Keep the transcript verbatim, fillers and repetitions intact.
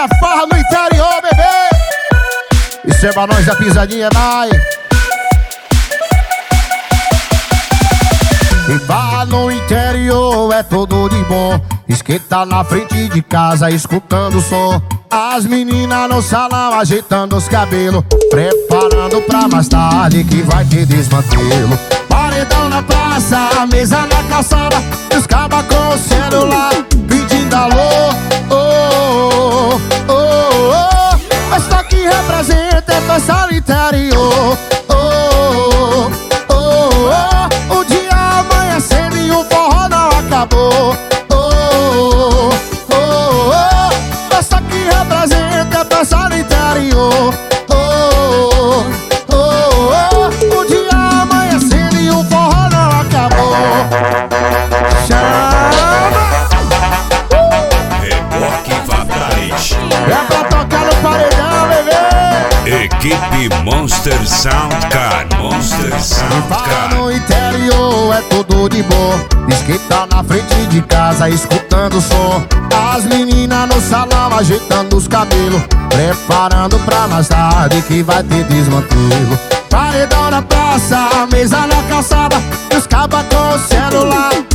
é farra no interior, bebê. Isso é pra nós, a pisadinha é mais. E bar no interior é tudo de bom. Esquenta na frente de casa, escutando o som. As meninas no salão ajeitando os cabelos, preparando pra mais tarde que vai ter desmantelo. Paredão na praça, mesa na calçada, os cabas com o celular pedindo alô. Oh, oh, oh, oh. Esta que representa é festa no interior. Oh, oh, oh, oh. O dia amanhecendo e o forró não acabou. Oh, oh, oh. Esta que representa é festa no interior. Oh, oh, oh. O dia amanhecendo e o forró não acabou. Chama! Reboque Vaprais. É pra tocar no paredão, bebê. Equipe Monster Soundcar. Monster Para Soundcar. no interior é tudo de bom. Esquenta na frente de casa, escutando o som. As meninas no salão ajeitando os cabelos, preparando pra mais tarde que vai ter desmantelo. Paredão na praça, mesa na calçada, os cabas com o celular